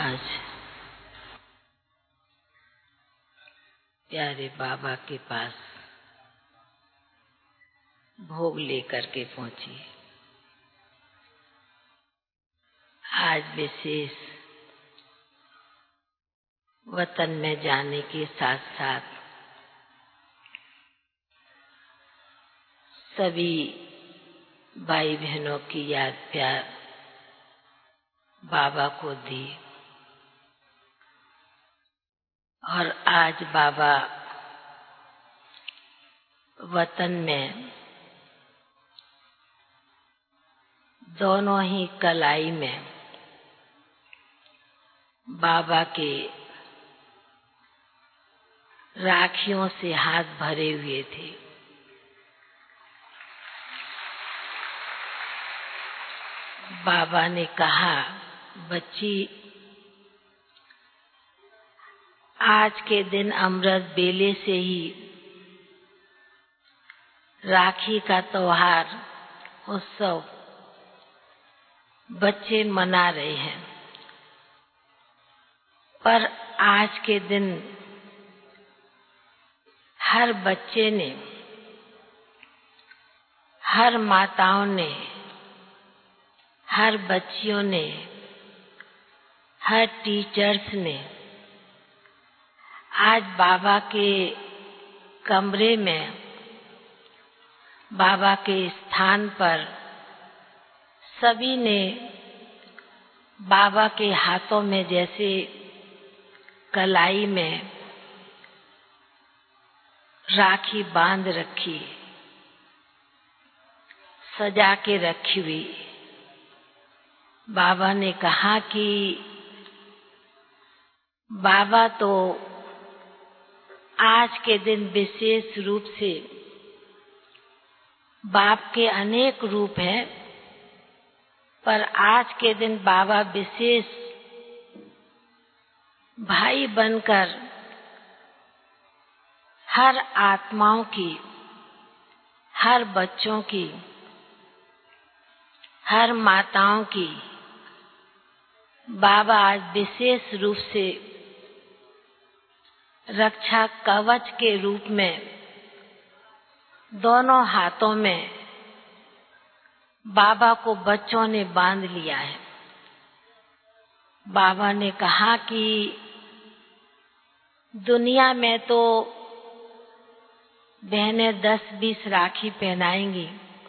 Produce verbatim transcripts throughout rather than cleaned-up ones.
आज प्यारे बाबा के पास भोग लेकर के पहुंची। आज विशेष वतन में जाने के साथ साथ सभी भाई बहनों की याद प्यार बाबा को दी और आज बाबा वतन में दोनों ही कलाई में बाबा के राखियों से हाथ भरे हुए थे। बाबा ने कहा, बच्ची, आज के दिन अमृत बेले से ही राखी का त्योहार उत्सव बच्चे मना रहे हैं, पर आज के दिन हर बच्चे ने, हर माताओं ने, हर बच्चियों ने, हर टीचर्स ने आज बाबा के कमरे में, बाबा के स्थान पर सभी ने बाबा के हाथों में जैसे कलाई में राखी बांध रखी, सजा के रखी हुई। बाबा ने कहा कि बाबा तो आज के दिन विशेष रूप से, बाप के अनेक रूप हैं, पर आज के दिन बाबा विशेष भाई बनकर हर आत्माओं की, हर बच्चों की, हर माताओं की बाबा आज विशेष रूप से रक्षा कवच के रूप में दोनों हाथों में बाबा को बच्चों ने बांध लिया है। बाबा ने कहा कि दुनिया में तो बहनें दस बीस राखी पहनाएंगी,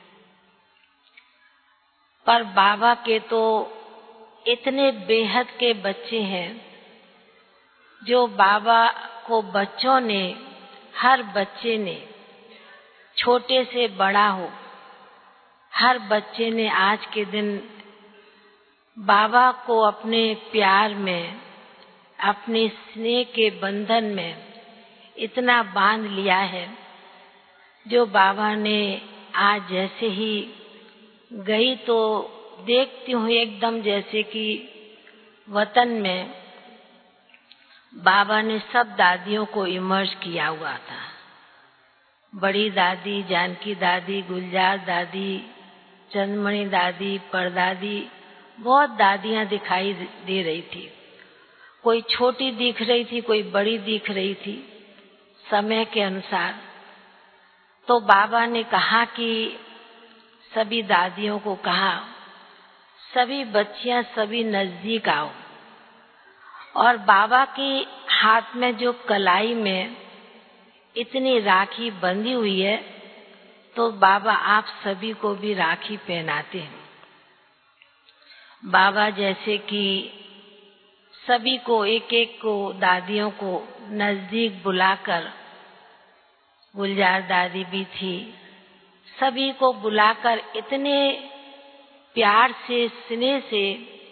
पर बाबा के तो इतने बेहद के बच्चे हैं जो बाबा को बच्चों ने, हर बच्चे ने, छोटे से बड़ा हो, हर बच्चे ने आज के दिन बाबा को अपने प्यार में, अपने स्नेह के बंधन में इतना बांध लिया है, जो बाबा ने आज जैसे ही गई तो देखती हूँ एकदम जैसे कि वतन में बाबा ने सब दादियों को इमर्ज किया हुआ था। बड़ी दादी, जानकी दादी, गुलजार दादी, चंदमणि दादी, परदादी, बहुत दादियां दिखाई दे रही थी। कोई छोटी दिख रही थी, कोई बड़ी दिख रही थी समय के अनुसार। तो बाबा ने कहा कि सभी दादियों को कहा, सभी बच्चियां सभी नजदीक आओ। और बाबा के हाथ में जो कलाई में इतनी राखी बंधी हुई है, तो बाबा आप सभी को भी राखी पहनाते हैं। बाबा जैसे कि सभी को, एक एक को, दादियों को नजदीक बुलाकर, गुलजार दादी भी थी, सभी को बुलाकर इतने प्यार से, स्नेह से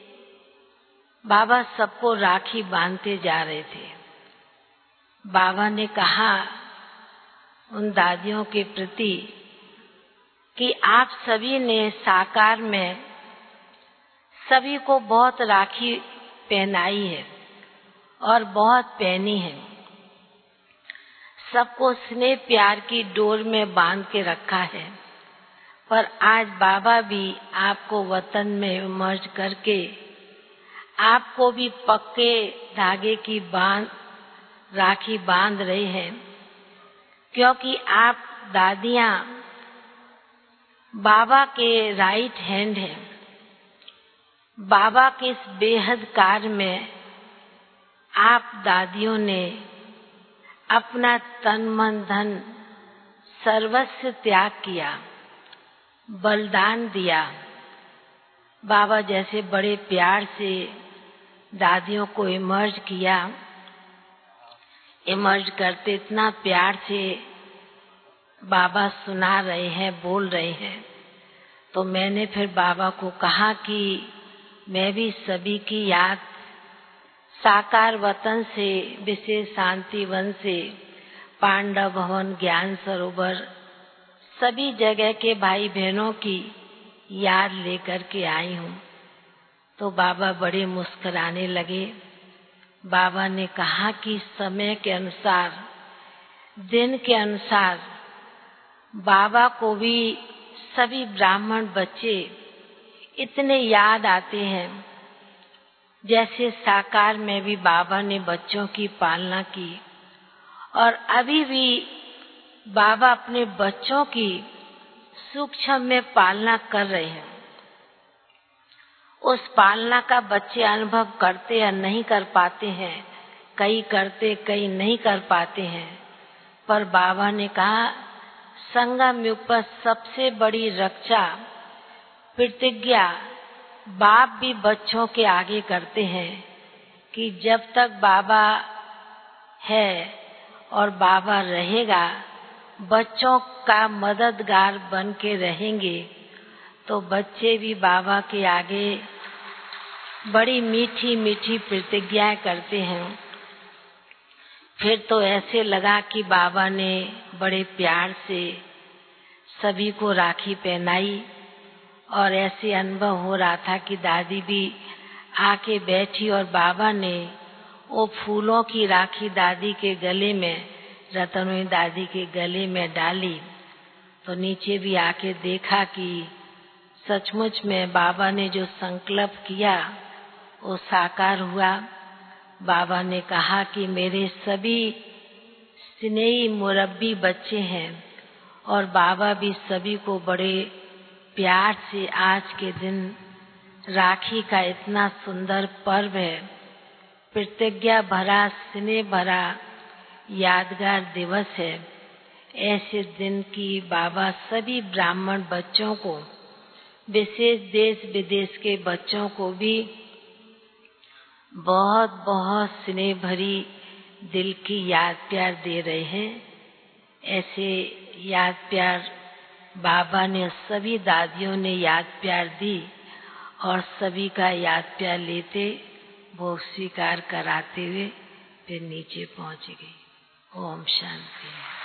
बाबा सबको राखी बांधते जा रहे थे। बाबा ने कहा उन दादियों के प्रति कि आप सभी ने साकार में सभी को बहुत राखी पहनाई है और बहुत पहनी है, सबको स्नेह प्यार की डोर में बांध के रखा है, पर आज बाबा भी आपको वतन में इमर्ज करके आपको भी पक्के धागे की बांध राखी बांध रहे हैं, क्योंकि आप दादियां बाबा के राइट हैंड हैं। बाबा के इस बेहद कार्य में आप दादियों ने अपना तन मन धन सर्वस्व त्याग किया, बलिदान दिया। बाबा जैसे बड़े प्यार से दादियों को इमर्ज किया, इमर्ज करते इतना प्यार से बाबा सुना रहे हैं, बोल रहे हैं। तो मैंने फिर बाबा को कहा कि मैं भी सभी की याद साकार वतन से, विशेष शांति वन से, पांडव भवन, ज्ञान सरोवर, सभी जगह के भाई बहनों की याद लेकर के आई हूँ। तो बाबा बड़े मुस्कुराने लगे। बाबा ने कहा कि समय के अनुसार, दिन के अनुसार बाबा को भी सभी ब्राह्मण बच्चे इतने याद आते हैं, जैसे साकार में भी बाबा ने बच्चों की पालना की, और अभी भी बाबा अपने बच्चों की सूक्ष्म में पालना कर रहे हैं। उस पालना का बच्चे अनुभव करते या नहीं कर पाते हैं, कई करते कई नहीं कर पाते हैं। पर बाबा ने कहा संगम युग पर सबसे बड़ी रक्षा प्रतिज्ञा बाप भी बच्चों के आगे करते हैं कि जब तक बाबा है और बाबा रहेगा, बच्चों का मददगार बन के रहेंगे। तो बच्चे भी बाबा के आगे बड़ी मीठी मीठी प्रतिज्ञाएं करते हैं। फिर तो ऐसे लगा कि बाबा ने बड़े प्यार से सभी को राखी पहनाई, और ऐसे अनुभव हो रहा था कि दादी भी आके बैठी और बाबा ने वो फूलों की राखी दादी के गले में, रतनोई दादी के गले में डाली। तो नीचे भी आके देखा कि सचमुच में बाबा ने जो संकल्प किया वो साकार हुआ। बाबा ने कहा कि मेरे सभी स्नेही मुरब्बी बच्चे हैं, और बाबा भी सभी को बड़े प्यार से आज के दिन राखी का इतना सुंदर पर्व है, प्रतिज्ञा भरा, स्नेह भरा यादगार दिवस है। ऐसे दिन की बाबा सभी ब्राह्मण बच्चों को, विशेष देश विदेश के बच्चों को भी बहुत बहुत स्नेह भरी दिल की याद प्यार दे रहे हैं। ऐसे याद प्यार बाबा ने, सभी दादियों ने याद प्यार दी, और सभी का याद प्यार लेते, वो स्वीकार कराते हुए फिर नीचे पहुंच गई। ओम शांति।